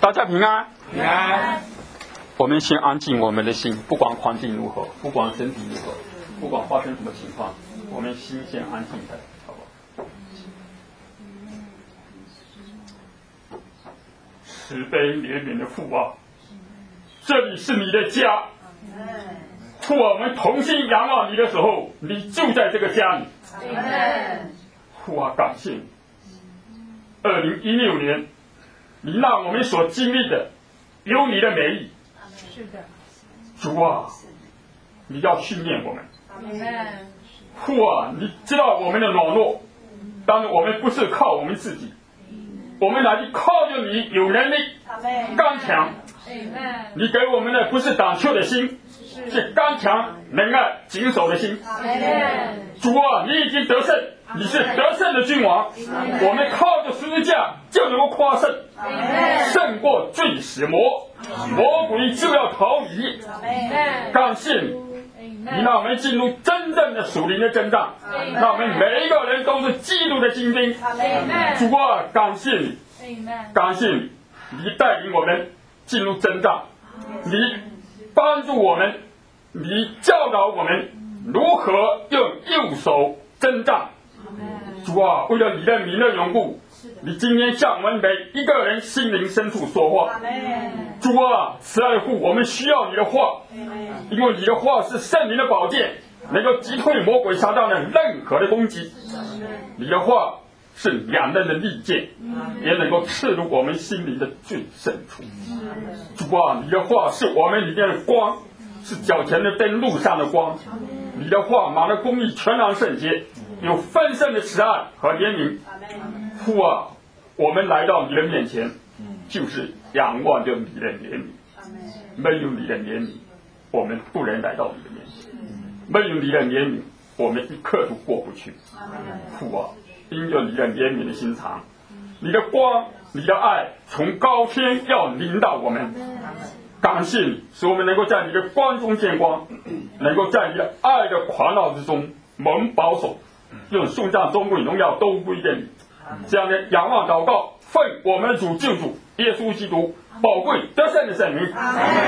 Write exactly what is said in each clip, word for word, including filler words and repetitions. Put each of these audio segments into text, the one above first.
大家平安。 平安。 我们先安静我们的心，不管环境如何，不管身体如何，不管发生什么情况，我们心先安静的，好不好？慈悲怜悯的父啊，这里是你的家。父啊，我们同心仰望你的时候，你就在这个家里。父啊，感谢你。二零一六年，你让我们所经历的有你的美意。 是的。 主啊，你要训练我们。父啊，你知道我们的软弱，但是我们不是靠我们自己，我们乃是靠着你有能力、刚强。你给我们的不是胆怯的心，是刚强、能爱、谨守的心。主啊，你已经得胜，你是得胜的君王，我们靠着十字架就能够夸胜，胜过罪死魔，魔鬼就要逃离。感谢你，你让我们进入真正的属灵的征战，让我们每一个人都是基督的精兵。主啊，感谢你，感谢你，你带领我们进入征战，你帮助我们，你教导我们如何用右手征战。主啊，为了你的名的缘故，你今天向我们每一个人心灵深处说话。主啊，慈爱父，我们需要你的话，因为你的话是圣灵的宝剑，能够击退魔鬼撒旦的任何的攻击。你的话是两刃的利剑，也能够刺入我们心灵的最深处。主啊，你的话是我们里面的光，是脚前的灯，路上的光。你的话满了公义，全然圣洁，有丰盛的慈爱和怜悯。父啊，我们来到你的面前，就是仰望着你的怜悯。没有你的怜悯，我们不能来到你的面前；没有你的怜悯，我们一刻都过不去。父啊，因着你的怜悯的心肠，你的光，你的爱从高天要临到我们。感谢你，使我们能够在你的光中见光，能够在你的爱的狂傲之中蒙保守，用颂赞、尊贵、荣耀都归给你。这样的仰望祷告，奉我们的主救主耶稣基督宝贵得胜的圣名。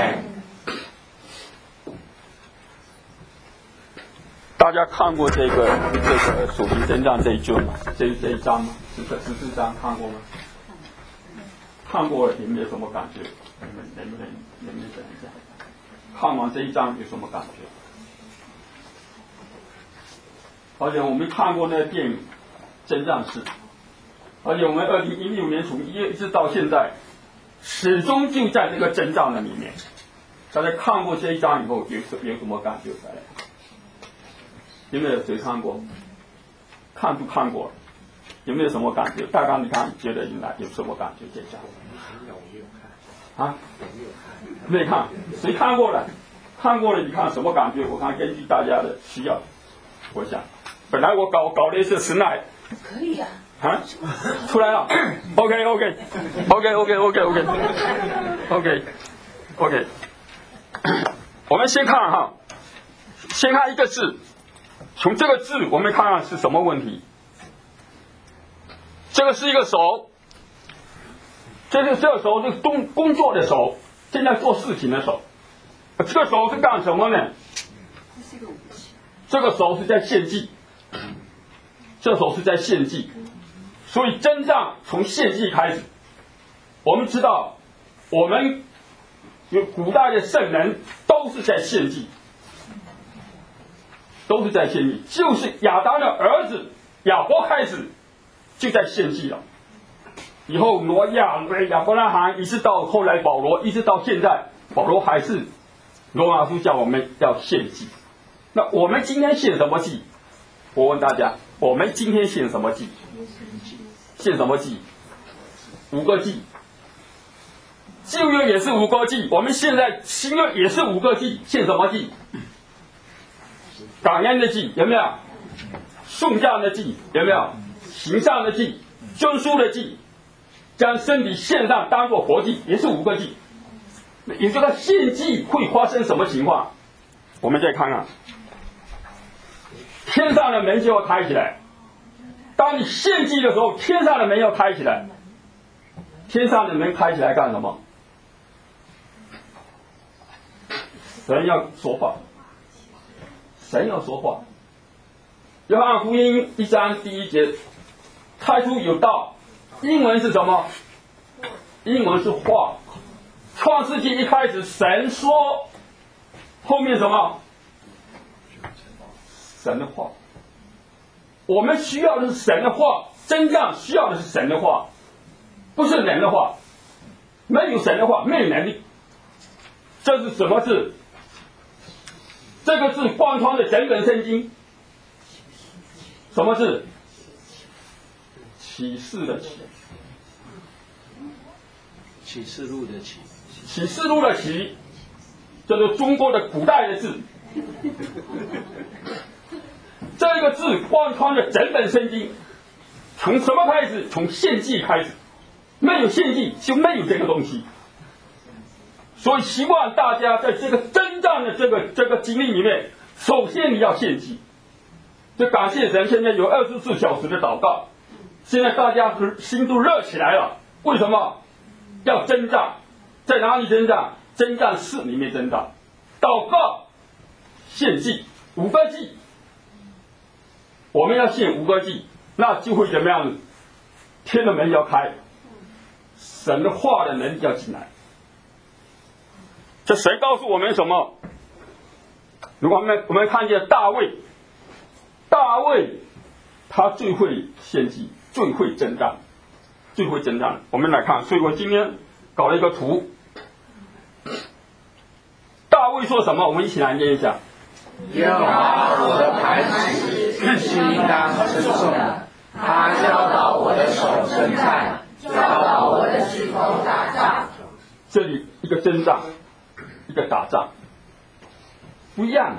大家看过这个这个属灵征战这一卷吗？这这一章吗？十十四章看过吗？看过了，你们有什么感觉？你们能不能能不能讲一下？看完这一章有什么感觉？而且我们看过那个电影《征战士》，而且我们二零一六年从一月一直到现在，始终就在这个征战的里面。大家看过这一章以后，有有什么感觉？来，有没有谁看过？看都看过了，有没有什么感觉？大刚你看，觉得应该有什么感觉？这一章？啊？没有看？谁看过了？看过了，你看什么感觉？我看根据大家的需要，我想，本来我搞搞的是实耐。 可以啊。 啊，出来了 ，OK OK OK OK OK OK OK OK， 我们先看哈，先看一个字，从这个字我们看看是什么问题。这个是一个手，这是这个手是工工作的手，现在做事情的手。这个手是干什么呢？这个手是在献祭，这手是在献祭。所以征战从献祭开始，我们知道，我们有古代的圣人都是在献祭，都是在献祭，就是亚当的儿子亚伯开始就在献祭了。以后挪亚、亚伯拉罕，一直到后来保罗，一直到现在，保罗还是罗马书叫我们要献祭。那我们今天献什么祭？我问大家，我们今天献什么祭？献什么祭？五个祭。旧约也是五个祭，我们现在新约也是五个祭。献什么祭？感恩的祭有没有？颂赞的祭有没有？行善的祭，遵书的祭，将身体献上当作活祭，也是五个祭。也这个献祭会发生什么情况？我们再看看，天上的门就要开起来。当你献祭的时候，天上的门要开起来， 天上的门开起来干什么？神要说话，神要说话。约翰福音一章第一节，太初有道，英文是什么？英文是话。创世纪一开始神说，后面什么？神的话。我们需要的是神的话，真正需要的是神的话，不是人的话。没有神的话，没有能力。这是什么字？这个字贯穿了整本圣经。什么字？启示的启。 启示录的启。 启示录的启，这是中国的古代的字。这个字贯穿了整本圣经，从什么开始？从献祭开始。没有献祭就没有这个东西。所以希望大家在这个征战的这个这个经历里面，首先你要献祭。就感谢神，现在有二十四小时的祷告，现在大家心都热起来了。为什么？要征战，在哪里征战？征战室里面征战。祷告、献祭，五个祭，我们要献五个祭，那就会怎么样？天的门要开，神的话的门要进来。这谁告诉我们什么？如果我们我们看见大卫，大卫他最会献祭，最会征战，最会征战。我们来看，所以我今天搞了一个图。大卫说什么？我们一起来念一下。 耶和华我的磐石是应当称颂的，他教导我的手征战，教导我的指头打仗。 这里一个征战，一个打仗，不一样，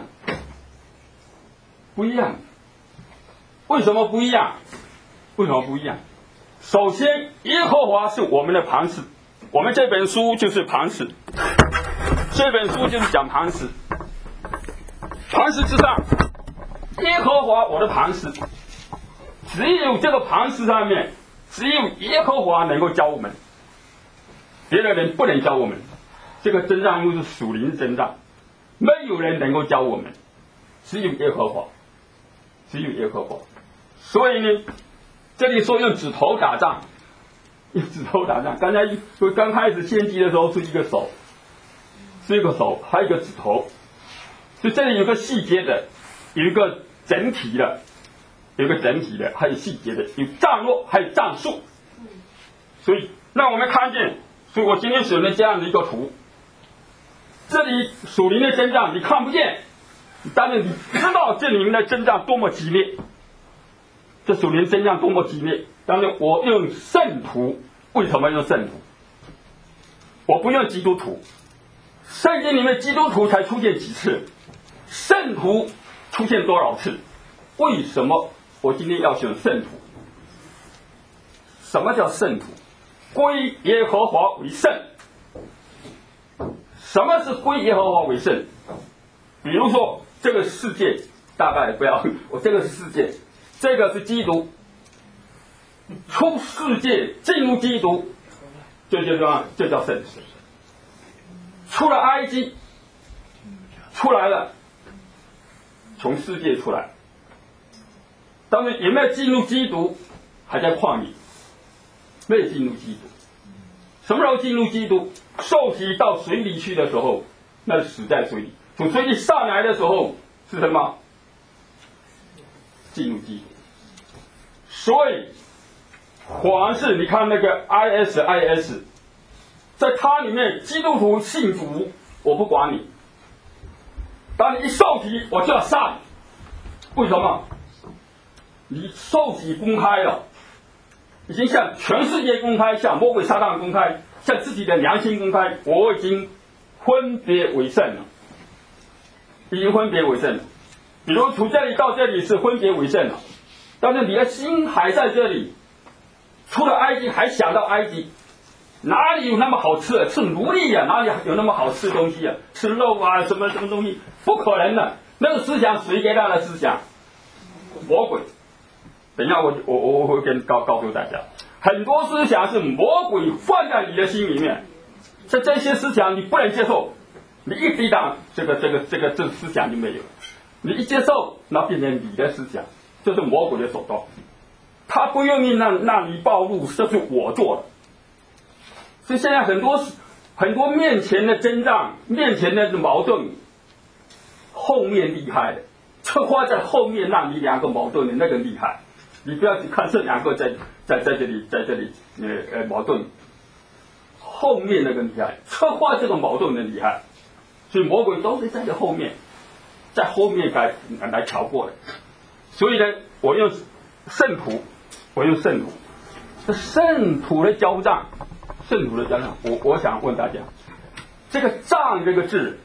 不一样。为什么不一样？为什么不一样？首先，耶和华是我们的磐石，我们这本书就是磐石，这本书就是讲磐石。磐石之上，耶和华我的磐石，只有这个磐石上面，只有耶和华能够教我们，别的人不能教我们。这个征战又是属灵征战，没有人能够教我们，只有耶和华，只有耶和华。所以呢，这里说用指头打仗，用指头打仗。刚才说刚开始献祭的时候是一个手，是一个手，还有一个指头。所以这里有个细节的，有一个整体的，有一个整体的，还有细节的，有战略，还有战术。所以让我们看见，所以我今天选了这样的一个图。这里属灵的征战你看不见，但是你知道这里面的征战多么激烈，这属灵征战多么激烈。但是我用圣徒，为什么用圣徒？我不用基督徒。圣经里面基督徒才出现几次，圣徒出现多少次？为什么我今天要选圣徒？什么叫圣徒？归耶和华为圣。什么是归耶和华为圣？比如说这个世界，大概不要，我这个是世界，这个是基督。出世界进入基督，这就叫这叫圣徒。出了埃及，出来了，从世界出来，但是有没有进入基督？还在旷野，没有进入基督。什么时候进入基督？受洗到水里去的时候，那是死在水里；从水里上来的时候是什么？进入基督。所以，凡是你看那个 I S I S。在它里面，基督徒信主，我不管你。当你一受洗，我就要杀你。为什么？你受洗公开了，已经向全世界公开，向魔鬼撒旦公开，向自己的良心公开。我已经分别为圣了，已经分别为圣了。比如从这里到这里是分别为圣了，但是你的心还在这里，出了埃及还想到埃及。哪里有那么好吃的？吃奴隶呀、啊，哪里有那么好吃的东西啊？吃肉啊，什么什么东西？不可能的。那个思想谁给他的思想？魔鬼。等一下我，我我我会跟告告诉大家。 很多思想是魔鬼放在你的心里面，这这些思想你不能接受，你一抵挡，这个这个这个这个思想就没有了。你一接受，那变成你的思想，这是魔鬼的手段。他不愿意让让你暴露，这是我做的。所以现在很多很多面前的征战，面前的矛盾，后面厉害的，策划在后面让你两个矛盾的那个厉害。你不要去看这两个在在在这里在这里呃呃矛盾，后面那个厉害，策划这个矛盾的厉害。所以魔鬼都是在这后面，在后面来来调过的。所以呢，我用圣徒，我用圣徒，这圣徒的交战，圣徒的交战，我我想问大家，这个战这个字，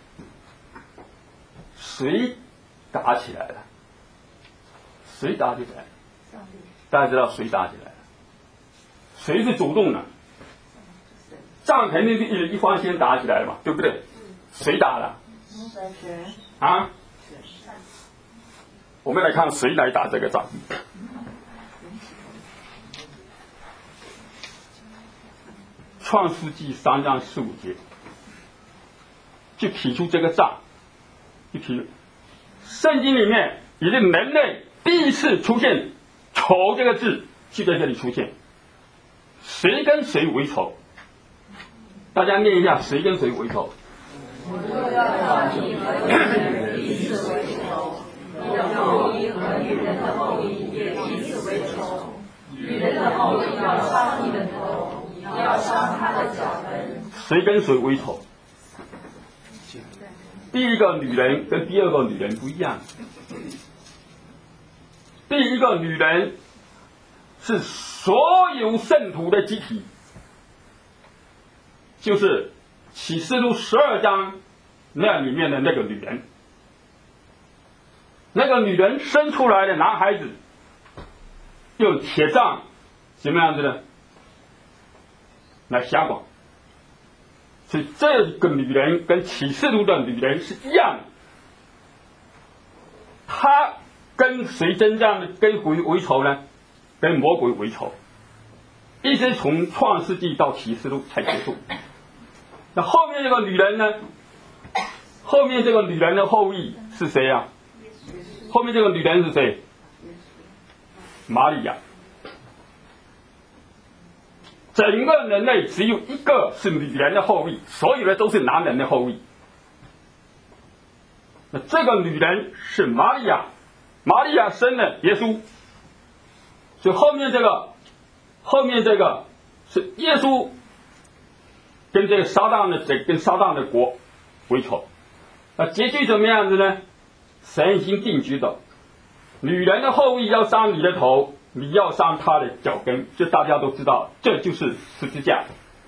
谁打起来了？谁打起来了？大家知道谁打起来了？谁是主动的？仗肯定是一一方先打起来了嘛，对不对？谁打的？啊？我们来看谁来打这个仗。创世纪三章十五节就提出这个仗，就提出圣经里面也是人类第一次出现仇这个字，就在这里出现。谁跟谁为仇？大家念一下，谁跟谁为仇？ 我就要找你和人彼此为仇，你的后裔和女人的后裔也彼此为仇。女人的后裔要伤你的头，你要伤他的脚跟。 谁跟谁为仇？第一个女人跟第二个女人不一样。第一个女人是所有圣徒的集体，就是启示录十二章那里面的那个女人。那个女人生出来的男孩子用铁杖什么样子呢？来辖管。所以这个女人跟启示录的女人是一样的，她跟谁征战呢？跟鬼为仇呢？跟魔鬼为仇，一直从创世纪到启示录才结束。那后面这个女人呢？后面这个女人的后裔是谁啊？后面这个女人是谁？玛利亚。整个人类只有一个是女人的后裔，所有的都是男人的后裔。那这个女人是玛利亚，玛利亚生了耶稣，所以后面这个，后面这个是耶稣跟这个撒旦的这跟撒旦的国为仇。那结局怎么样子呢？神已经定局的，女人的后裔要伤你的头，你要伤他的脚跟，这大家都知道，这就是十字架。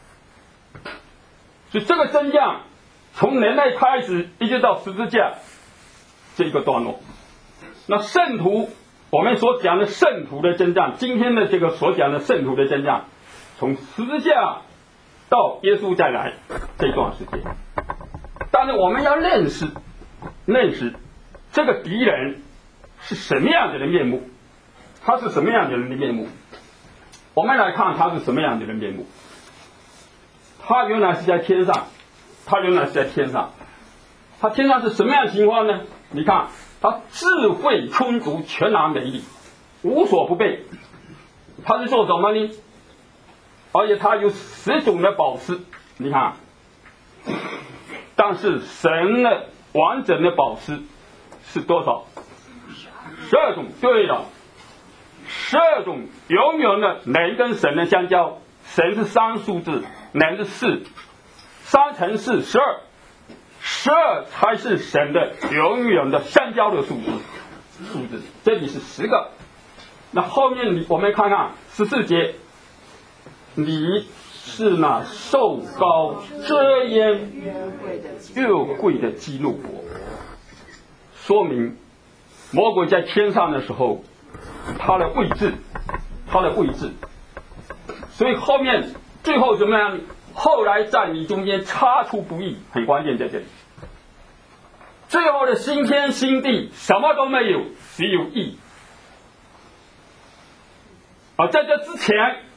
所以这个真相从人类开始一直到十字架这一个段落。那圣徒，我们所讲的圣徒的征战，今天的这个所讲的圣徒的征战，从十字架到耶稣再来这段时间。但是我们要认识认识这个敌人是什么样子的面目，他是什么样子的面目。我们来看他是什么样子的面目。他原来是在天上，他原来是在天上，他天上是什么样的情况呢？你看他智慧充足，全然美丽，无所不备。他是做什么呢？而且他有十种的宝石，你看，但是神的完整的宝石是多少？十二种。对了，十二种永远的人跟神的相交，神是三数字，人是四，三乘四十二，十二才是神的永远的相交的数字。数字这里是十个。那后面你我们看看十四节，你是那受高遮掩越贵的基路伯，说明魔鬼在天上的时候，他的位置，他的位置。所以后面最后怎么样？后来在你中间擦出不义，很关键在这里。最后的新天新地什么都没有，只有义。而在这之前，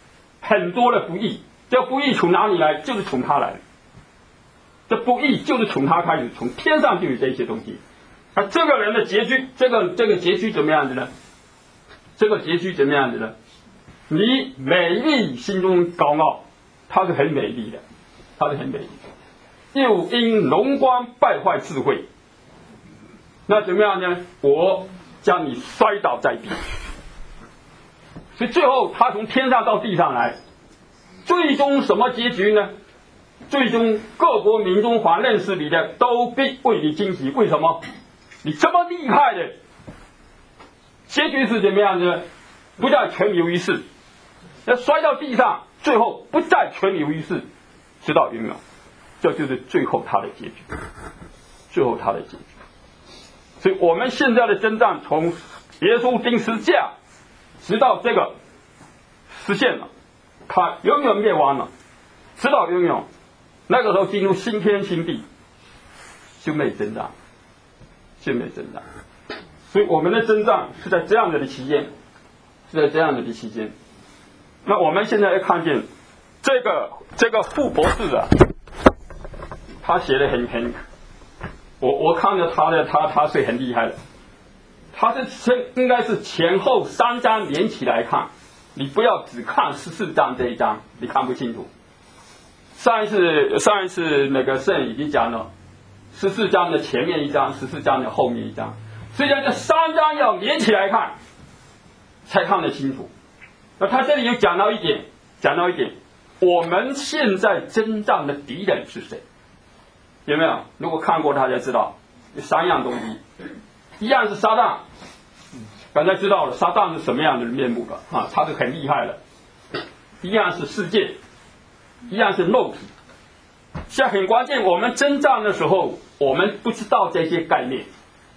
很多的不义。这不义从哪里来？就是从他来的。这不义就是从他开始，从天上就有这些东西。而这个人的结局，这个这个结局怎么样子呢？这个结局怎么样子呢？你美丽心中高傲，他是很美丽的，他是很美丽的，又因荣光败坏智慧，那怎么样呢？我将你摔倒在地。所以最后他从天上到地上来，最终什么结局呢？最终各国民中凡认识你的都必为你惊喜。为什么？你这么厉害的，结局是怎么样呢？不再全流于世，要摔到地上，最后不再全流于世，直到永远。这就是最后他的结局，最后他的结局。所以我们现在的征战，从耶稣钉十字架，直到这个实现了，他永远灭亡了，直到永远。那个时候进入新天新地，就没征战，就没征战。所以我们的征战是在这样的期间，是在这样的期间。那我们现在要看见这个这个傅博士啊，他写的很很，我我看着他的他他是很厉害的，他是应该是前后三章连起来看，你不要只看十四章这一章，你看不清楚。上一次上一次那个圣已经讲了十四章的前面一章，十四章的后面一章，所以这三章要连起来看，才看得清楚。那他这里有讲到一点，讲到一点，我们现在征战的敌人是谁？有没有？如果看过大家知道，有三样东西，一样是撒旦，刚才知道了撒旦是什么样的面目了啊，他是很厉害的。一样是世界，一样是肉体。现在很关键，我们征战的时候，我们不知道这些概念。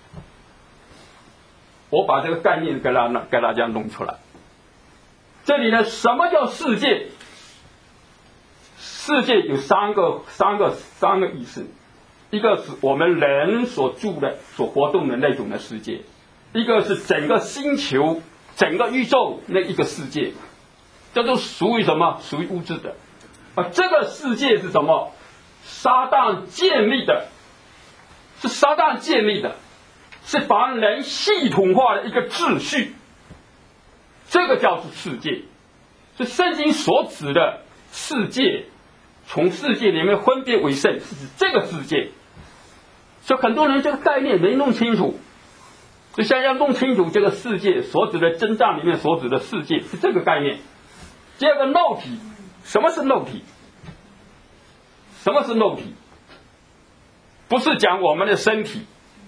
我把这个概念给大给大家弄出来。这里呢，什么叫世界？世界有三个三个三个意思，一个是我们人所住的、所活动的那种的世界，一个是整个星球、整个宇宙那一个世界，这都属于什么？属于物质的。啊，这个世界是什么？撒旦建立的，是撒旦建立的，是把人系统化的一个秩序，这个叫做世界。是圣经所指的世界，从世界里面分别为圣，是指这个世界。所以很多人这个概念没弄清楚，就想要弄清楚这个世界所指的征战里面所指的世界是这个概念。第二个肉体，什么是肉体？什么是肉体？不是讲我们的身体，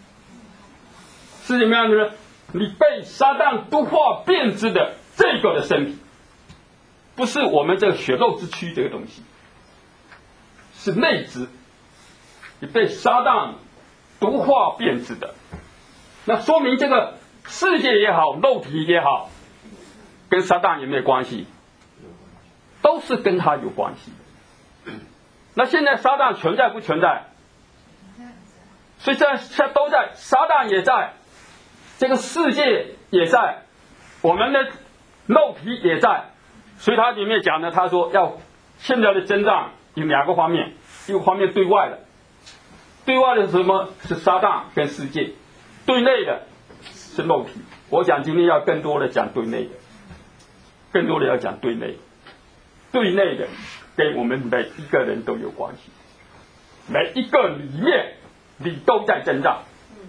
是怎么样的呢？你被撒旦毒化变质的这个的身体，不是我们这个血肉之躯这个东西，是内质，你被撒旦毒化变质的。那说明这个世界也好，肉体也好，跟撒旦有没有关系？都是跟他有关系。那现在撒旦存在不存在？所以这这都在，撒旦也在，这个世界也在，我们的肉体也在。所以他里面讲呢，他说要现在的征战有两个方面，一个方面对外的，对外的是什么？是撒旦跟世界，对内的是肉体。我讲今天要更多的讲对内的，更多的要讲对内，对内的跟我们每一个人都有关系，每一个里面你都在征战，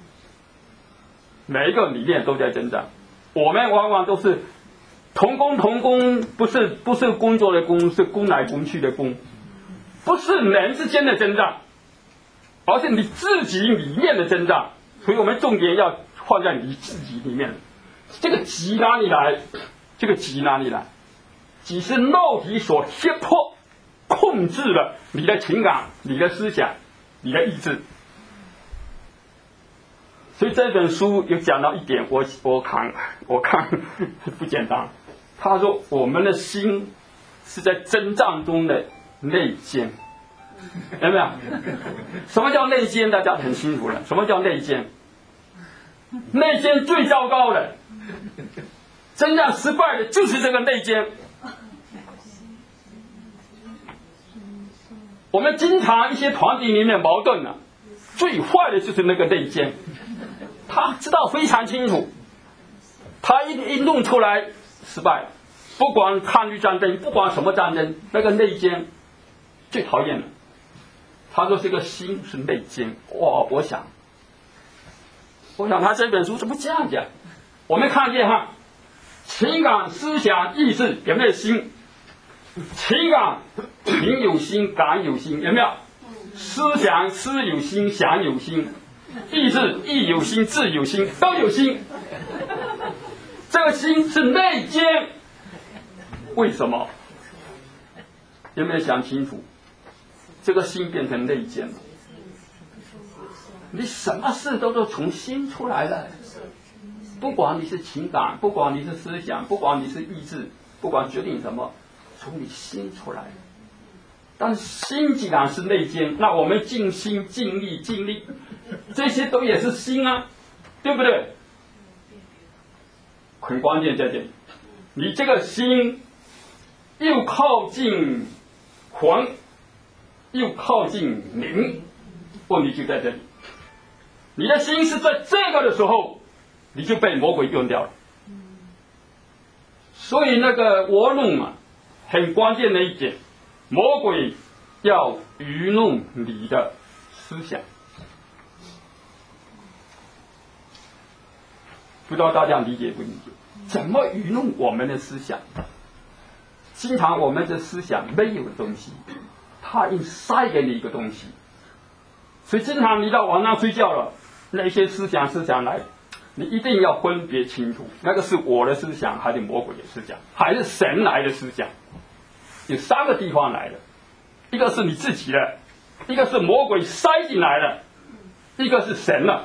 每一个里面都在征战。我们往往都是同工同工，不是不是工作的工，是攻来攻去的攻，不是人之间的征战，而是你自己里面的征战。所以我们重点要放在你自己里面。这个己哪里来？这个己哪里来？己是肉体所胁迫、控制了你的情感、你的思想、你的意志。所以这本书有讲到一点，我我看我看不简单。他说我们的心是在征战中的内奸，有没有？什么叫内奸？大家很清楚了。什么叫内奸？内奸最糟糕的，征战失败的就是这个内奸。 我们经常一些团体里面矛盾呢、啊，最坏的就是那个内奸，他知道非常清楚，他一一弄出来失败了。不管抗日战争，不管什么战争，那个内奸最讨厌了。他说这个心是内奸，哇！我想，我想他这本书怎么这样讲？我们看见哈，情感、思想、意志有没有心？情感情有心，感有心，有没有？思想思有心，想有心；意志意有心，志有心，都有心。这个心是内奸。为什么？有没有想清楚？这个心变成内奸了。你什么事都是从心出来的，不管你是情感，不管你是思想，不管你是意志，不管决定什么，从你心出来的。但是心既然是内奸，那我们尽心尽力尽力，这些都也是心啊，对不对？很关键在这里，你这个心又靠近魂，又靠近灵，问题就在这里。你的心是在这个的时候，你就被魔鬼用掉了。所以那个玩弄啊，很关键的一点，魔鬼要愚弄你的思想。不知道大家理解不理解？怎么愚弄我们的思想？经常我们的思想没有的东西，他硬塞给你一个东西，所以经常你到晚上睡觉了，那些思想思想来，你一定要分别清楚，那个是我的思想，还是魔鬼的思想，还是神来的思想？有三个地方来的，一个是你自己的，一个是魔鬼塞进来的，一个是神了。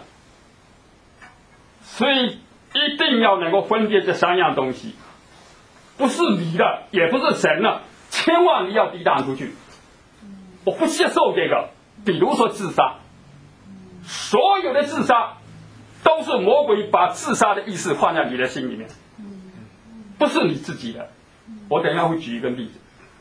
所以一定要能够分辨这三样东西，不是你的，也不是神的，千万你要抵挡出去。我不接受这个。比如说自杀，所有的自杀都是魔鬼把自杀的意识放在你的心里面，不是你自己的。我等一下会举一个例子。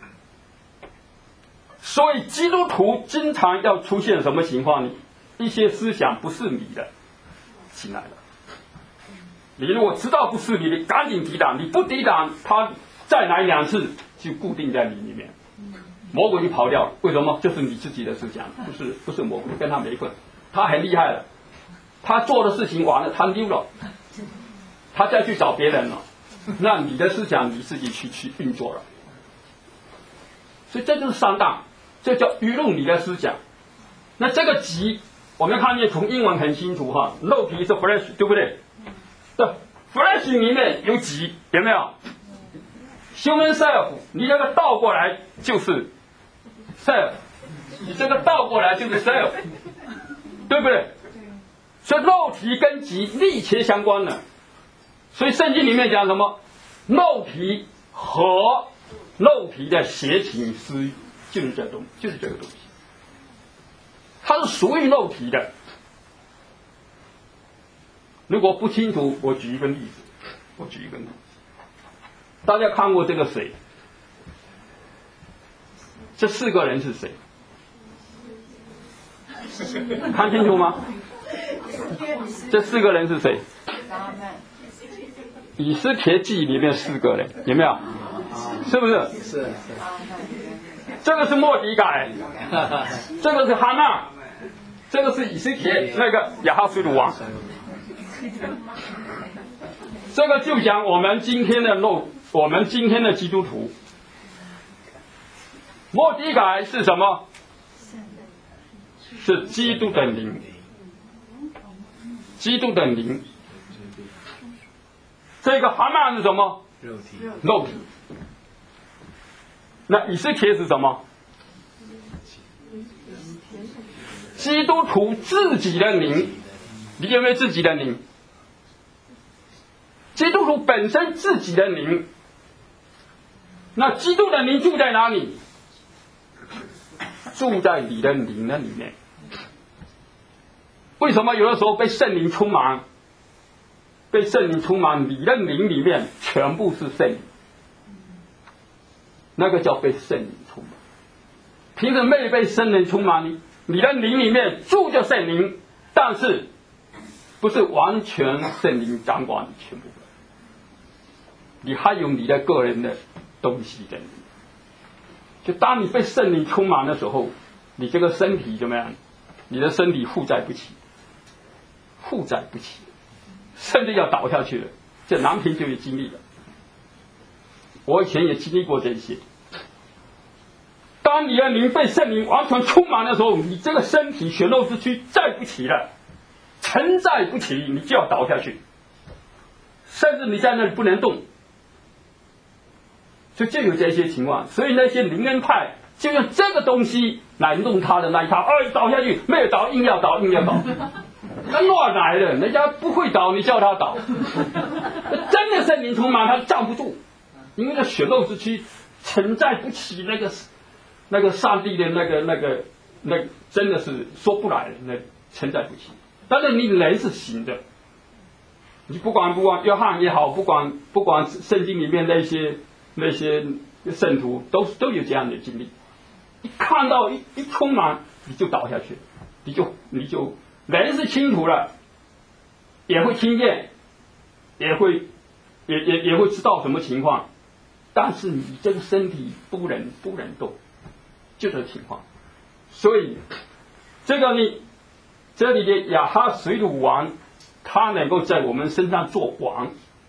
所以基督徒经常要出现什么情况呢？一些思想不是你的进来了，你如果知道不是你的，赶紧抵挡，你不抵挡，他再来两次就固定在你里面，魔鬼就跑掉了。为什么？就是你自己的思想，不是不是魔鬼，跟他没份。他很厉害了，他做的事情完了，他溜了，他再去找别人了，那你的思想你自己去去运作了。所以这就是上当，这叫愚弄你的思想。那这个己，我们看见从英文很清楚哈，肉体是 flesh， 对不对？这 flesh 里面有己，有没有 ？human self， 你这个倒过来就是 self， 你这个倒过来就是 self， 对不对？所以肉体跟己密切相关的。所以圣经里面讲什么？肉体和肉体的邪情私欲，就是这东，就是这个东西，它是属于肉体的。如果不清楚，我举一个例子，我举一个例子。大家看过这个谁？这四个人是谁？看清楚吗？这四个人是谁？以斯帖记里面四个人，有没有？是不是？ 是。 这个是末底改，这个是哈娜，这个是以斯帖，那个亚哈随鲁王。这个就讲我们今天的肉，我们今天的基督徒。末底改是什么？是基督的灵，基督的灵。这个哈曼是什么？ 肉体。 肉体。那以斯帖是什么？基督徒自己的灵。你有没有自己的灵？基督徒本身自己的灵。那基督的灵住在哪里？住在你的灵的里面。为什么有的时候被圣灵充满？被圣灵充满，你的灵里面全部是圣灵，那个叫被圣灵充满。 凭着没被圣灵充满，你你的灵里面住着圣灵，但是不是完全圣灵掌管你全部的，你还有你的个人的东西在里面。就当你被圣灵充满的时候，你这个身体怎么样？你的身体负载不起，负载不起，甚至要倒下去了。这南平就有经历了，我以前也经历过这些。当你的灵被圣灵完全充满的时候，你这个身体血肉之躯载不起了，承载不起，你就要倒下去，甚至你在那里不能动。所以就有这些情况，所以那些灵恩派就用这个东西来弄他的那一套，哎，倒下去没有倒，硬要倒，硬要倒，那乱来的，人家不会倒，你叫他倒，真的圣灵充满，他站不住，因为那血肉之躯承载不起那个那个上帝的那个那个那个，真的是说不来的，那承载不起。但是你人是行的，你不管不管约翰也好，不管不管圣经里面那些。那些圣徒都都有这样的经历，一看到一一充满，你就倒下去，你就你就人是清楚了，也会听见，也会也也也会知道什么情况，但是你这个身体不能不能动，就这情况。所以这个呢，这里的亚哈水鲁王，他能够在我们身上做王。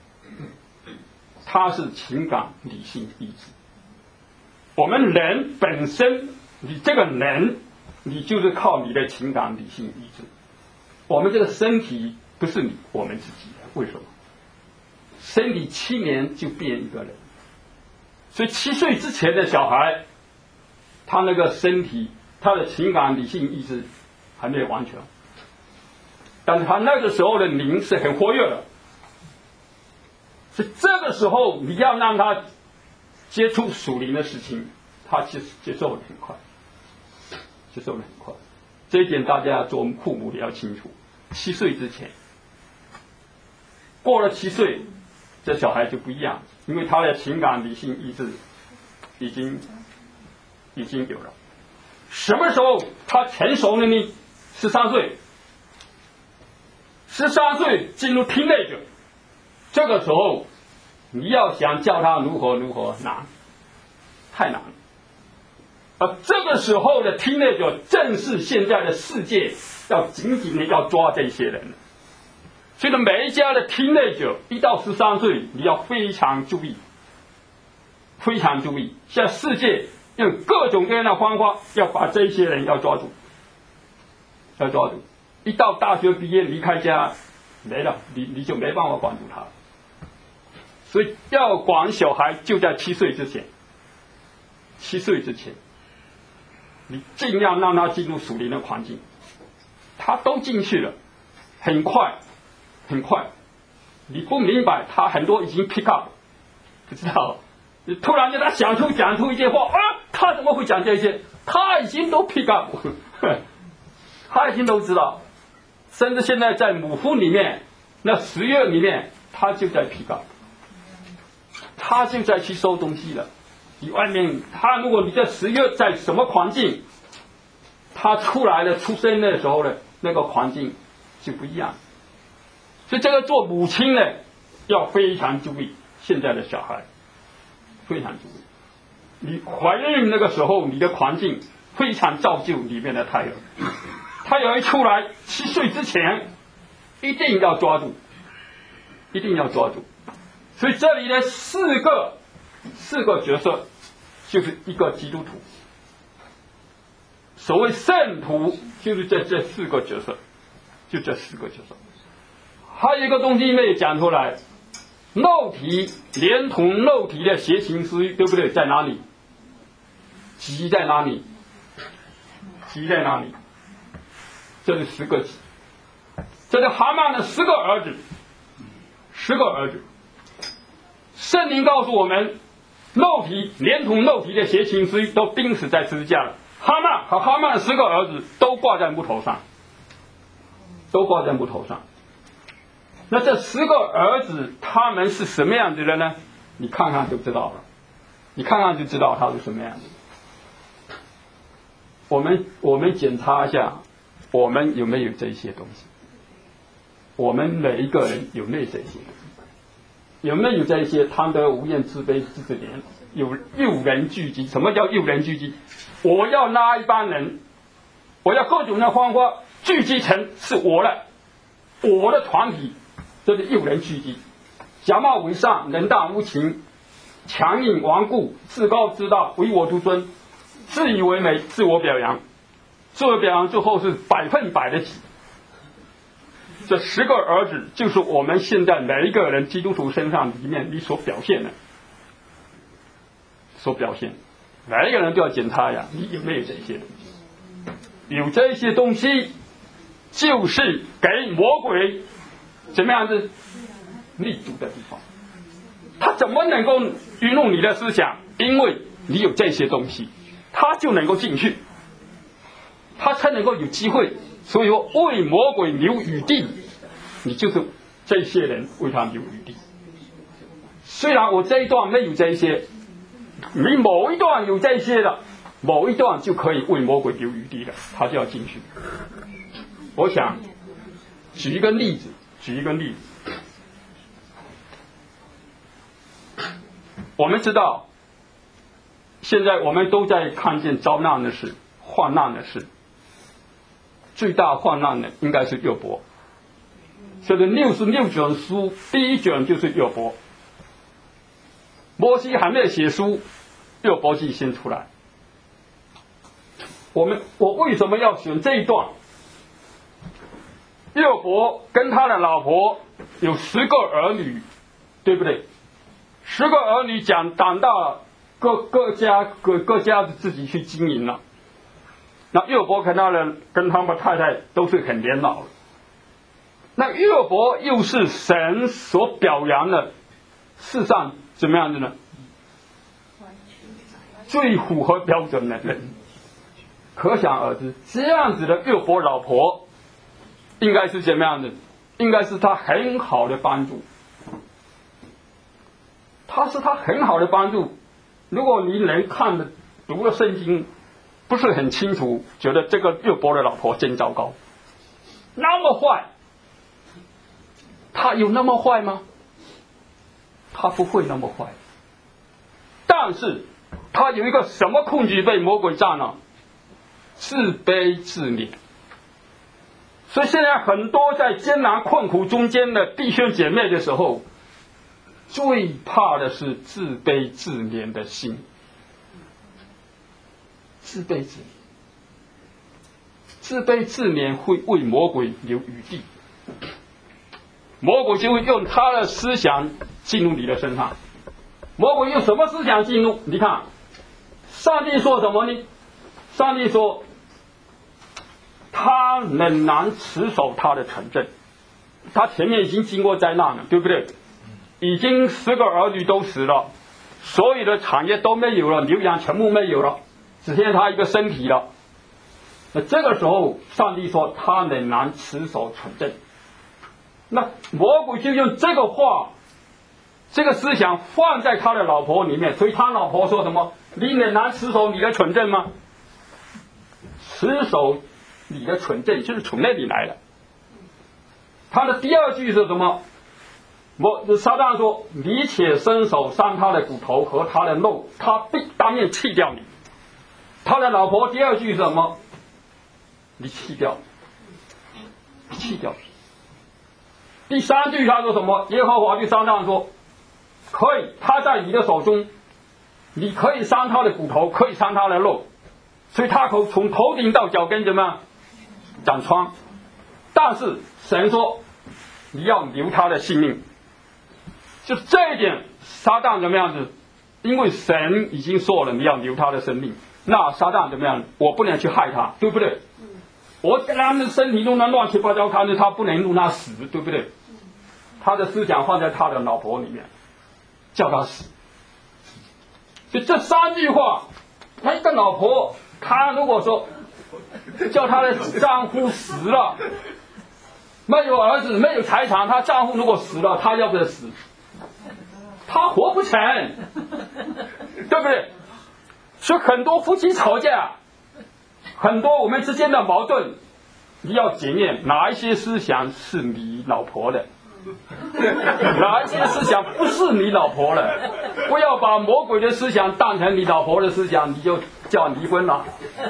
它是情感、理性、意志。我们人本身，你这个人，你就是靠你的情感、理性、意志。我们这个身体不是你，我们自己的。为什么？身体七年就变一个人，所以七岁之前的小孩，他那个身体、他的情感、理性、意志还没有完全，但是他那个时候的灵是很活跃的。所以这个时候你要让他接触属灵的事情，他接接受的很快，接受的很快。这一点大家做父母的要清楚。七岁之前，过了七岁，这小孩就不一样，因为他的情感、理性、意志已经已经有了。什么时候他成熟了呢？十三岁，十三岁进入 teenager。这个时候，你要想叫他如何如何难，太难了。而这个时候的 teenager 正是现在的世界要紧紧的要抓这些人。所以呢，每一家的 teenager 一到十三岁，你要非常注意，非常注意。现在世界用各种各样的方法要把这些人要抓住，要抓住。一到大学毕业离开家，没了，你你就没办法管住他。所以要管小孩就在七岁之前，七岁之前，你尽量让他进入属灵的环境，他都进去了，很快，很快，你不明白，他很多已经 pick up， 不知道，你突然间他想出讲出一些话啊，他怎么会讲这些？他已经都 pick up， 他已经都知道，甚至现在在母腹里面，那十月里面，他就在 pick up。他就在吸收东西了。你外面，他如果你在十月在什么环境，他出来的出生的时候呢，那个环境就不一样。所以这个做母亲呢，要非常注意现在的小孩，非常注意。你怀孕那个时候，你的环境非常造就里面的胎儿。胎儿一出来，七岁之前一定要抓住，一定要抓住。所以这里的四个四个角色就是一个基督徒。所谓圣徒就是这这四个角色，就这四个角色。还有一个东西没有讲出来，肉体连同肉体的邪情私欲，对不对？在哪里？己在哪里？己在哪里？这是十个己。这是哈曼的十个儿子，十个儿子。圣灵告诉我们，肉体连同肉体的邪情私欲都钉死在十字架了。哈曼和哈曼的十个儿子都挂在木头上，都挂在木头上。那这十个儿子他们是什么样子的呢？你看看就知道了，你看看就知道他是什么样子。 我们我们检查一下，我们有没有这些东西？我们每一个人有没有这些？有没有这些贪得无厌、自卑自怜？有诱人聚集？什么叫诱人聚集？我要拉一帮人，我要各种的方法聚集成是我的我的团体，这是诱人聚集。假冒伪善，人大无情，强硬顽固，自高自大，唯我独尊，自以为美，自我表扬。自我表扬之后是百分百的己。这十个儿子就是我们现在每一个人基督徒身上里面你所表现的，所表现，每一个人都要检查呀，你有没有这些东西？有这些东西，就是给魔鬼怎么样子立足的地方。他怎么能够愚弄你的思想？因为你有这些东西，他就能够进去，他才能够有机会。所以说，为魔鬼留余地，你就是这些人为他留余地。虽然我这一段没有这些，你某一段有这些的，某一段就可以为魔鬼留余地了，他就要进去。我想举一个例子，举一个例子。我们知道，现在我们都在看见遭难的事、患难的事。最大患难的应该是约伯，所以六十六卷书第一卷就是约伯。摩西还没有写书，约伯记先出来。我们我为什么要选这一段？约伯跟他的老婆有十个儿女，对不对？十个儿女讲长大了，各各家各各家自己去经营了。那约伯跟他的跟他们太太都是很年老了。那约伯又是神所表扬的世上怎么样的呢？最符合标准的人，可想而知，这样子的约伯老婆应该是怎么样的？应该是他很好的帮助。他是他很好的帮助。如果你能看的读了圣经，不是很清楚，觉得这个约伯的老婆真糟糕，那么坏，他有那么坏吗？他不会那么坏，但是他有一个什么困局被魔鬼占了？自卑自怜。所以现在很多在艰难困苦中间的弟兄姐妹的时候，最怕的是自卑自怜的心。自卑自怜，自卑自怜会为魔鬼留余地，魔鬼就会用他的思想进入你的身上。魔鬼用什么思想进入？你看，上帝说什么呢？上帝说，他仍然持守他的城镇，他前面已经经过灾难了，对不对？已经十个儿女都死了，所有的产业都没有了，牛羊全部没有了。只剩他一个身体了。那这个时候，上帝说他仍然持守城镇。那魔鬼就用这个话，这个思想放在他的老婆里面，所以他老婆说什么？你仍然持守你的城镇吗？持守你的城镇就是从那里来的。他的第二句是什么？我撒旦说：“你且伸手伤他的骨头和他的肉，他必当面弃掉你。”他的老婆第二句是什么？你弃掉，你弃掉。第三句他说什么？耶和华对撒旦说：“可以，他在你的手中，你可以伤他的骨头，可以伤他的肉，所以他口从头顶到脚跟怎么样长疮。但是神说你要留他的性命。”就这一点，撒旦怎么样子？因为神已经说了你要留他的生命。那撒旦怎么样？我不能去害他，对不对？我给他们身体弄得乱七八糟，看着他不能弄他死，对不对？他的思想放在他的老婆里面，叫他死。就这三句话，他一个老婆，他如果说叫他的丈夫死了，没有儿子，没有财产，他丈夫如果死了，他要不要死？他活不成，对不对？所以很多夫妻吵架， 很多我们之间的矛盾，你要检验哪一些思想是你老婆的，哪一些思想不是你老婆的。不要把魔鬼的思想当成你老婆的思想，你就叫离婚了。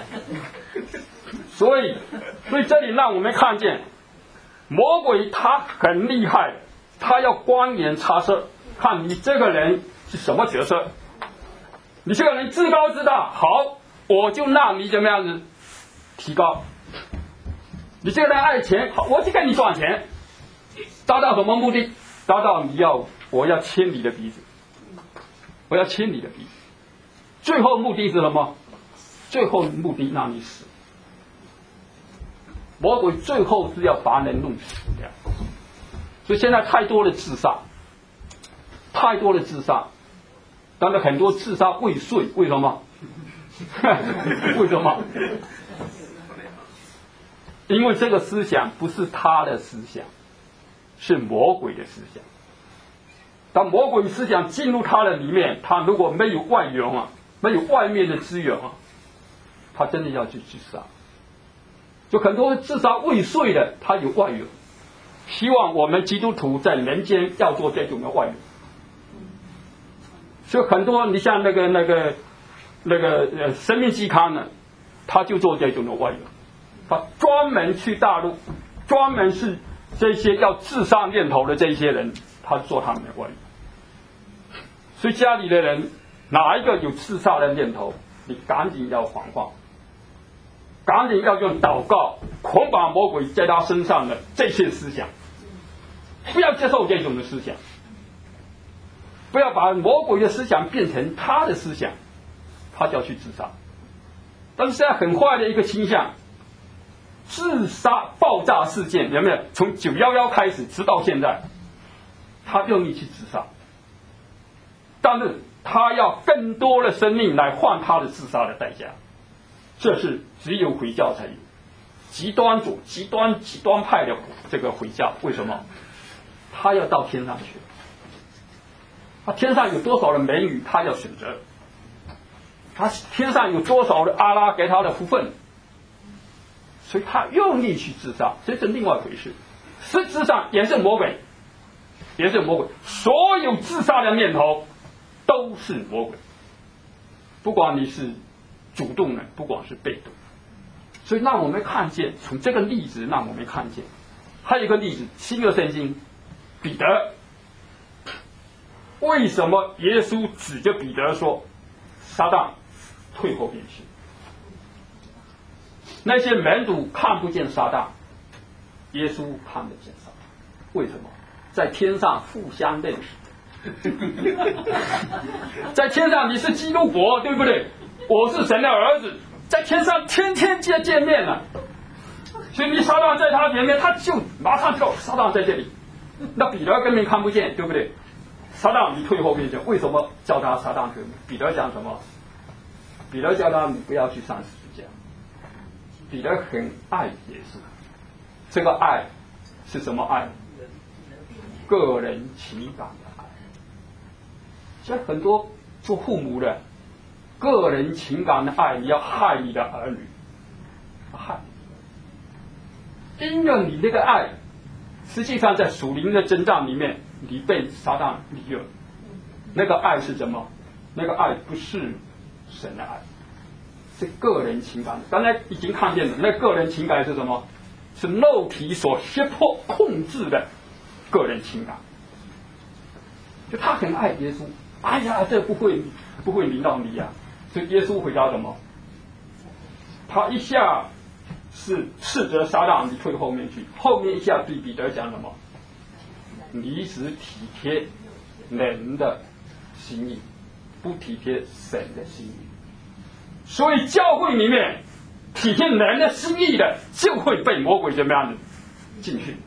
所以，所以这里让我们看见，魔鬼他很厉害，他要光眼察色，看你这个人是什么角色。你这个人自高自大，好，我就让你怎么样子提高。你这个人爱钱，好，我就给你赚钱，达到什么目的？达到你要我要牵你的鼻子，我要牵你的鼻子。最后目的是什么？最后目的让你死。魔鬼最后是要把人弄死掉。所以现在太多的自杀，太多的自杀，当然很多自杀未遂，为什么？为什么？因为这个思想不是他的思想，是魔鬼的思想。当魔鬼思想进入他的里面，他如果没有外援啊，没有外面的资源啊，他真的要去自杀。就很多自杀未遂的，他有外援，希望我们基督徒在人间要做这种的外援。所以很多，你像那个那个那个呃生命季刊呢，他就做这种的外援，他专门去大陆，专门是这些要自杀念头的这些人，他做他们的外援。所以家里的人哪一个有自杀的念头，你赶紧要防范，赶紧要用祷告捆绑魔鬼在他身上的这些思想，不要接受这种的思想，不要把魔鬼的思想变成他的思想，他就要去自杀。但是现在很坏的一个倾向，自杀爆炸事件有没有？从九一一开始直到现在，他用力去自杀，但是他要更多的生命来换他的自杀的代价，这是只有回教才有。极端主、极端极端派的这个回教，为什么？他要到天上去，他天上有多少的美女，他要选择；他天上有多少的阿拉给他的福分，所以他用力去自杀，这是另外一回事。实质上也是魔鬼，也是魔鬼。所有自杀的念头都是魔鬼，不管你是主动的，不管是被动。所以让我们看见，从这个例子让我们看见，还有一个例子，新约圣经彼得，为什么耶稣指着彼得说撒旦退后便去？那些门徒看不见撒旦，耶稣看得见撒旦。为什么？在天上互相认识，在天上你是基督国，对不对？我是神的儿子，在天上天天见见面了。所以你撒旦在他前面，他就马上知道撒旦在这里。那彼得根本看不见，对不对？撒旦你退后面去，为什么叫他撒旦退后？彼得讲什么？彼得叫他你不要去上十字架。彼得很爱耶稣，这个爱是什么爱？个人情感的爱。现在很多做父母的，个人情感的爱，你要害你的儿女，害，因为你那个爱，实际上在属灵的征战里面，你被撒旦利用。那个爱是什么？那个爱不是神的爱，是个人情感。刚才已经看见了，那个人情感是什么？是肉体所胁迫控制的个人情感。就他很爱耶稣，哎呀，这不会不会临到你呀、啊。所以耶稣回答什么？他一下是斥责撒旦，你退后面去；后面一下对彼得讲什么？你只体贴人的心意，不体贴神的心意。所以教会里面体贴人的心意的，就会被魔鬼怎么样的进去。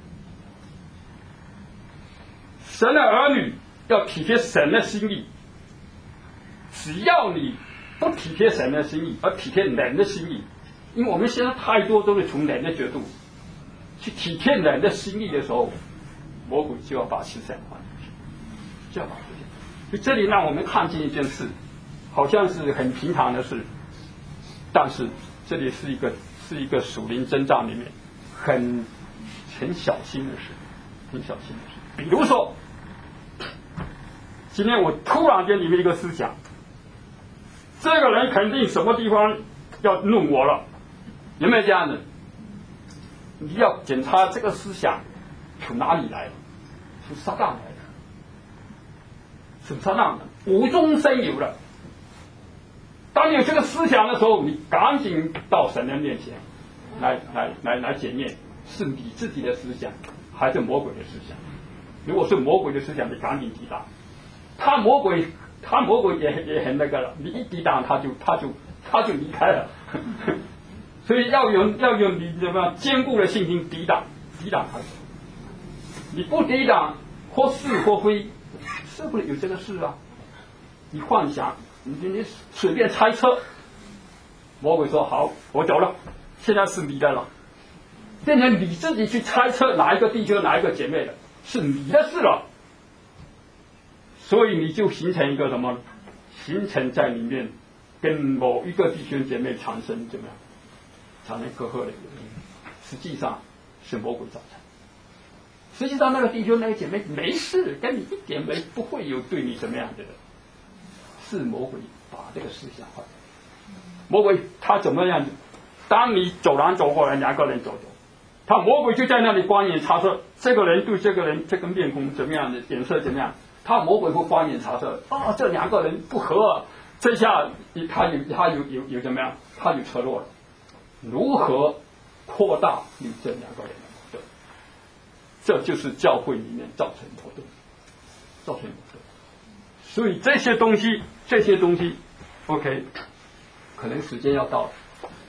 神的儿女要体贴神的心意，只要你不体贴神的心意，而体贴人的心意，因为我们现在太多都是从人的角度去体贴人的心意的时候，魔鬼就要把思想换进去，就要把这些。所以这里让我们看见一件事，好像是很平常的事，但是这里是一个是一个属灵征战里面很很小心的事，很小心的事。比如说，今天我突然间里面一个思想，这个人肯定什么地方要弄我了，有没有这样的？你要检查这个思想从哪里来的，从撒旦来的，从撒旦的，无中生有的。当你有这个思想的时候，你赶紧到神的面前来来来来检验，是你自己的思想还是魔鬼的思想？如果是魔鬼的思想，你赶紧抵挡。他魔鬼，他魔鬼也也很那个了，你一抵挡他就他就他就离开了。所以要有要有你怎么样坚固的信心抵挡抵挡他。你不抵挡，或是或非，是不是有这个事啊？你幻想，你你随便猜测。魔鬼说好，我走了，现在是你的了，变成你自己去猜测哪一个弟兄哪一个姐妹的，是你的事了。所以你就形成一个什么？形成在里面跟某一个弟兄姐妹产生怎么样？产生隔阂的原因，实际上是魔鬼造成。实际上那个弟兄那个姐妹没事，跟你一点没不会有对你什么样的，是魔鬼把这个思想坏。魔鬼他怎么样？当你走廊走过来，两个人走走，他魔鬼就在那里观眼察测，这个人对这个人这个面孔怎么样的，脸色怎么样？他魔鬼会观眼察测，哦，这两个人不合，这下他有他有有有怎么样？他有扯落了。如何扩大你这两个人的矛盾？这就是教会里面造成矛盾，造成矛盾。所以这些东西，这些东西 ，OK， 可能时间要到了。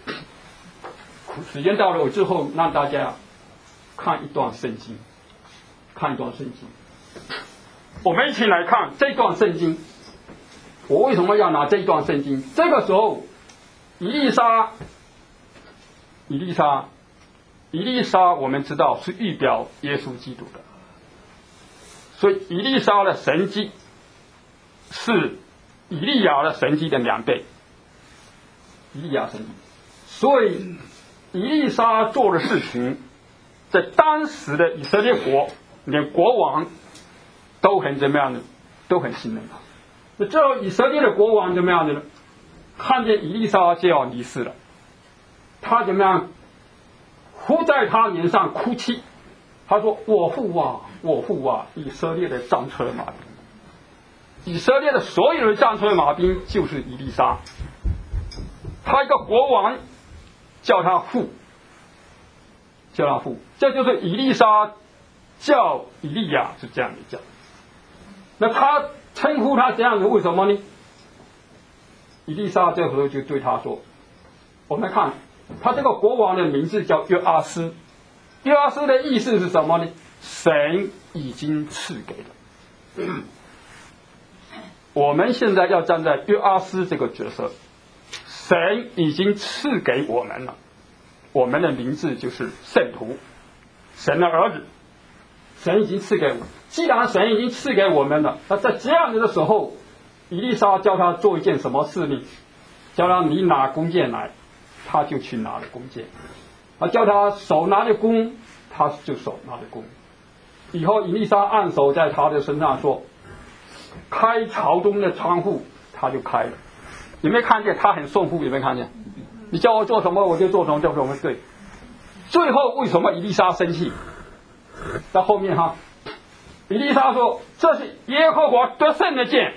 时间到了，我之后让大家看一段圣经，看一段圣经。我们一起来看这段圣经。我为什么要拿这段圣经？这个时候，以利沙。以利沙，以利沙，我们知道是预表耶稣基督的，所以以利沙的神迹是以利亚的神迹的两倍。以利亚神迹，所以以利沙做的事情，在当时的以色列国，连国王都很怎么样的，都很信任他。那这以色列的国王怎么样的呢？看见以利沙就要离世了。他怎么样？伏在他脸上哭泣。他说：“我父啊，我父啊！以色列的战车马兵，以色列的所有的战车马兵就是以利沙。他一个国王叫他父，叫他父，这就是以利沙叫以利亚是这样的叫。那他称呼他这样子，为什么呢？以利沙这时候就对他说：我们看。”他这个国王的名字叫约阿斯，约阿斯的意思是什么呢？神已经赐给了。我们现在要站在约阿斯这个角色，神已经赐给我们了，我们的名字就是圣徒，神的儿子，神已经赐给我们。既然神已经赐给我们了，那在这样子的时候，以利沙叫他做一件什么事呢？叫他你拿弓箭来。他就去拿了弓箭，他叫他手拿着弓，他就手拿着弓。以后以利沙按手在他的身上说：“开朝中的窗户，他就开了。”有没有看见他很顺服？有没有看见？你叫我做什么我就做什么，叫什么对。最后为什么以利沙生气？在后面哈，以利沙说：“这是耶和华得胜的箭，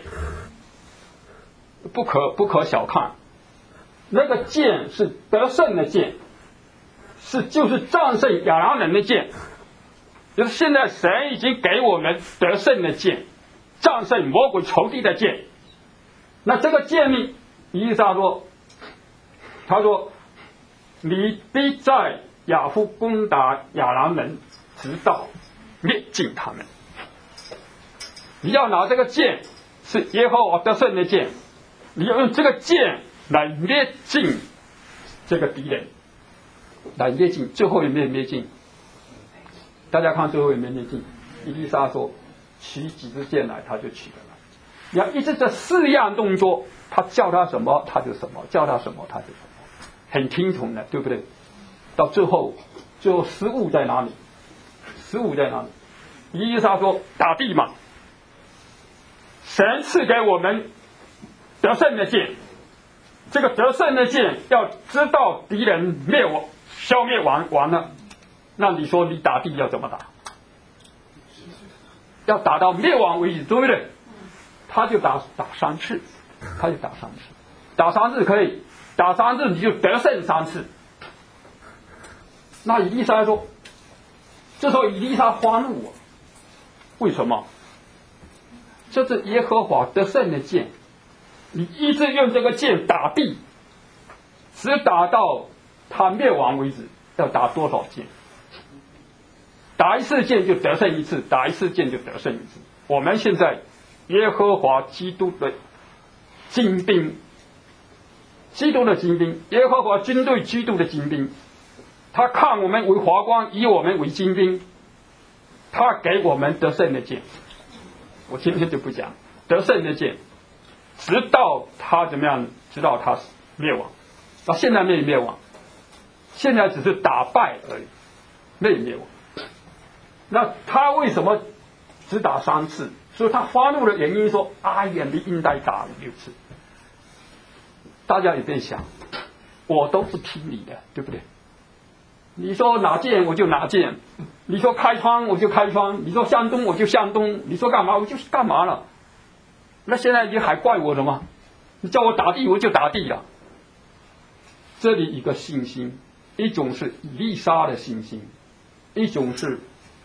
不可不可小看。”那个剑是得胜的剑，是就是战胜亚兰人的剑，就是现在神已经给我们得胜的剑，战胜魔鬼仇敌的剑。那这个剑呢，以利沙说，他说你必在亚夫攻打亚兰人，直到灭尽他们。你要拿这个剑，是耶和华得胜的剑，你要用这个剑来灭尽这个敌人，来灭尽，最后有没有灭尽？大家看最后有没有灭尽？以利沙说取几支箭来，他就取了来。你要一直这四样动作，他叫他什么他就什么，叫他什么他就什么， 很听从的，对不对？到最后，最后失误在哪里？失误在哪里？以利沙说打地嘛，神赐给我们得胜的剑，这个得胜的剑要知道敌人灭亡、消灭完完了，那你说你打地要怎么打？要打到灭亡为止，对不对？他就打打三次，他就打三次，打三次可以，打三次你就得胜三次。那以利沙说，这时候以利沙发怒啊，为什么？这是耶和华得胜的剑，你一直用这个剑打地，只打到他灭亡为止，要打多少剑？打一次剑就得胜一次，打一次剑就得胜一次。我们现在耶和华基督的精兵，基督的精兵，耶和华军队基督的精兵，他看我们为华光，以我们为精兵，他给我们得胜的剑。我今天就不讲得胜的剑，直到他怎么样，直到他灭亡。到现在没有灭亡，现在只是打败而已，没有灭亡。那他为什么只打三次？所以他发怒的原因说：“哎呀，你应该打六次。”大家也在想，我都不听你的，对不对？你说拿剑我就拿剑，你说开窗我就开窗，你说向东我就向东，你说干嘛我就干嘛了。那现在你还怪我什么？你叫我打地我就打地了。这里一个信心，一种是以利沙的信心，一种是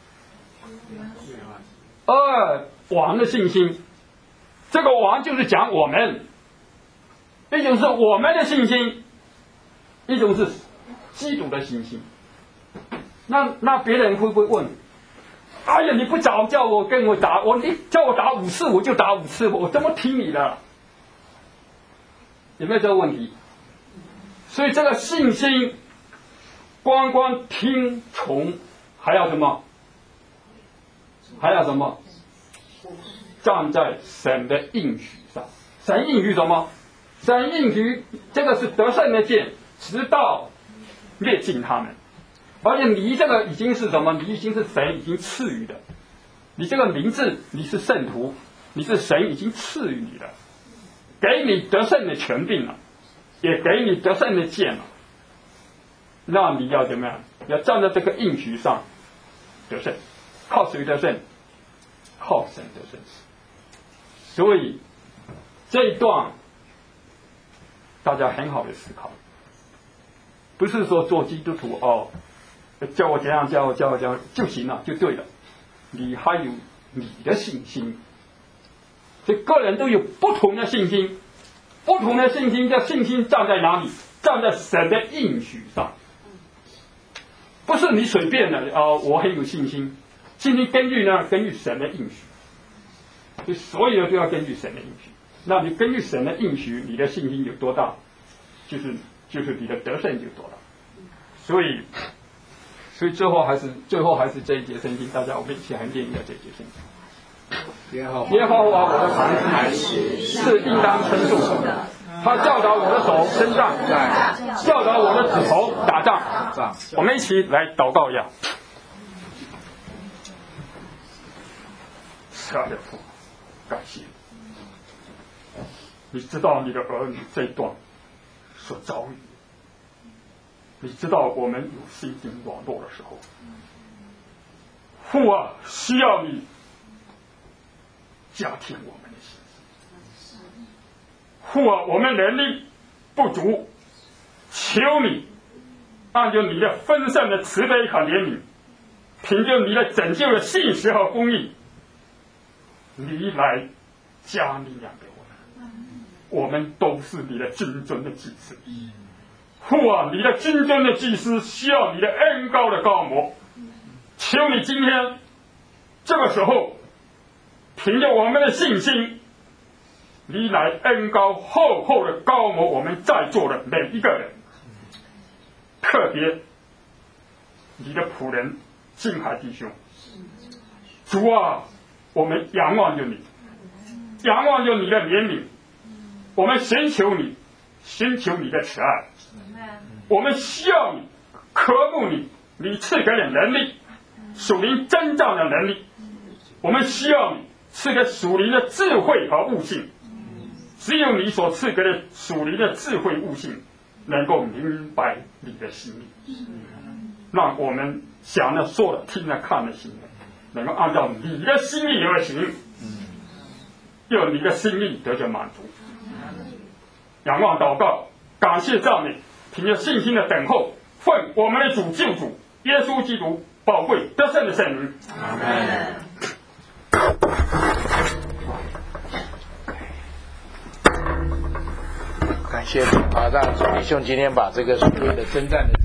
二王的信心。这个王就是讲我们，一种是我们的信心，一种是基督的信心。那那别人会不会问：哎呀，你不早叫我跟我打，我你叫我打五次我就打五次，我怎么听你的？有没有这个问题？所以这个信心，光光听从，还要什么？还要什么？站在神的应许上。神应许什么？神应许这个是得胜的剑，直到灭尽他们。而且你这个已经是什么？你已经是神已经赐予的，你这个名字你是圣徒，你是神已经赐予你的，给你得胜的权柄了，也给你得胜的剑了。那你要怎么样？要站在这个应许上得胜，靠谁得胜？靠神得胜。所以这一段大家很好的思考，不是说做基督徒哦，叫我怎样叫我叫我叫我就行了就对了，你还有你的信心。所以个人都有不同的信心，不同的信心，这信心站在哪里？站在神的应许上，不是你随便的啊、哦！我很有信心，信心根据呢，根据神的应许，所以所有的都要根据神的应许。那你根据神的应许，你的信心有多大，就是就是你的得胜有多大。所以，所以最后还是最后还是这一节圣经，大家我们一起来念一下这一节圣经。耶和华我的磐石是应当称颂的，他教导我的手伸杖，教导我的指头打仗。我们一起来祷告一下。亲爱的父，感谢你，知道你的儿女这一段所遭遇，你知道我们有心灵软弱的时候，父啊，需要你加添我们的信心。父啊，我们能力不足，求你按照你的丰盛的慈悲和怜悯，凭着你的拯救的信实和公义，你来加力量给我们。我们都是你的君尊的祭司。父啊，你的君尊的祭司需要你的恩膏的膏抹，求你今天这个时候，凭着我们的信心，你来恩膏厚厚的膏抹我们在座的每一个人，特别你的仆人金海弟兄。主啊，我们仰望着你，仰望着你的怜悯，我们寻求你，寻求你的慈爱。 我们需要你，渴慕你，你赐给的能力，属灵征战的能力。我们需要你赐给属灵的智慧和悟性，只有你所赐给的属灵的智慧悟性，能够明白你的心意，让我们想的、说的、听的、看的心意，能够按照你的心意而行，要你的心意得着满足。仰望祷告，感谢赞美，凭着信心的等候，奉我们的主救主耶稣基督宝贵得胜的圣名。 阿们。 感谢主啊！让弟兄今天把这个所谓的征战的。